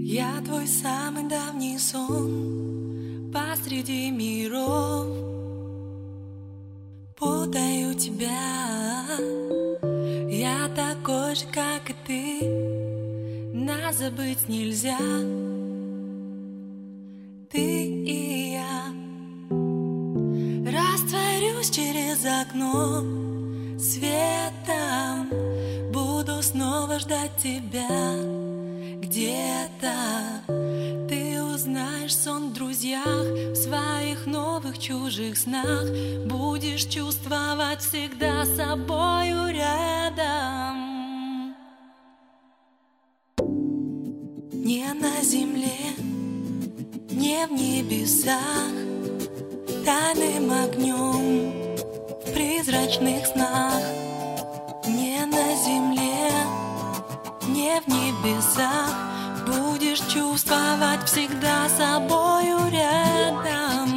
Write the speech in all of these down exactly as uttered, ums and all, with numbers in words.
Я твой самый давний сон посреди миров. Путаю тебя. Я такой же, как и ты. Нас забыть нельзя. Ты и я. Растворюсь через окно светом. Буду снова ждать тебя. Где-то ты узнаешь сон в друзьях, в своих новых чужих снах. Будешь чувствовать всегда собою рядом. Не на земле, не в небесах, тайным огнем в призрачных снах. Не на земле, не в небесах, будешь чувствовать всегда собою рядом.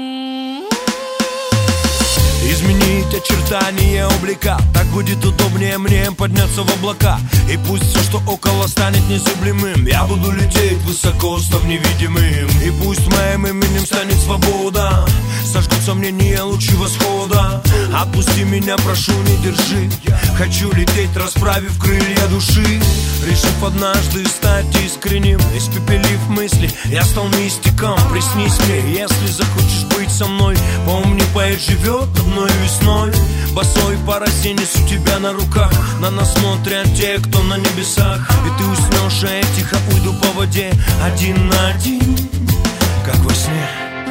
Изменить очертания облика, так будет удобнее мне подняться в облака. И пусть все, что около, станет незыблемым, я буду лететь высоко, став невидимым. И пусть моим именем станет свобода, сожгут сомнения лучи восхода. Отпусти меня, прошу, не держи. Хочу лететь, расправив крылья души. Решив однажды стать искренним, испепелив мысли, я стал мистиком. Приснись мне, если захочешь быть со мной. Помни, поэт живет одной весной. Босой по росе несу тебя на руках. На нас смотрят те, кто на небесах. И ты уснешь, а я тихо уйду по воде, один на один, как во сне.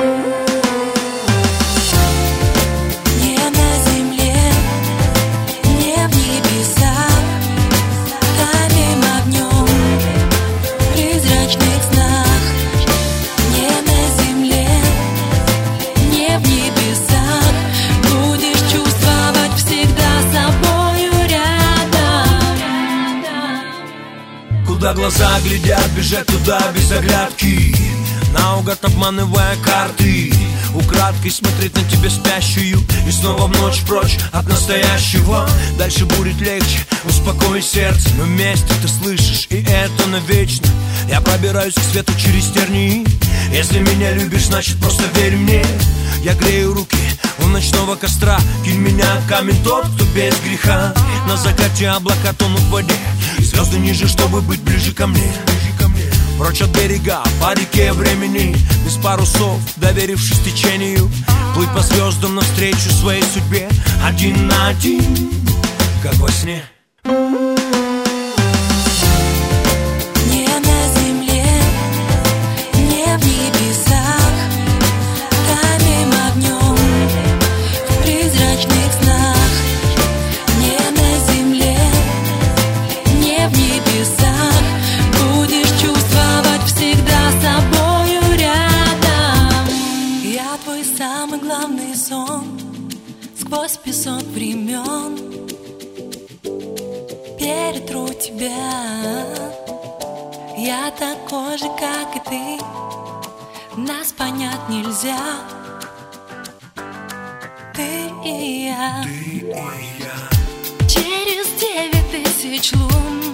Куда глаза глядят, бежать туда без оглядки, наугад обманывая карты. Украдкой смотреть на тебя спящую и снова в ночь прочь от настоящего. Дальше будет легче, успокой сердце. Мы вместе, ты слышишь, и это навечно. Я пробираюсь к свету через тернии. Если меня любишь, значит просто верь мне. Я грею руки у ночного костра. Кинь меня камень тот, кто без греха. На закате облака тонут в воде, звезды ниже, чтобы быть ближе ко мне. Прочь от берега, по реке времени, без парусов, доверившись течению. Плыть по звездам навстречу своей судьбе, один на один, как во сне. Самый главный сон сквозь песок времен. Перетру тебя. Я такой же, как и ты. Нас понять нельзя. Ты и я. Ты и я. Через девять тысяч лун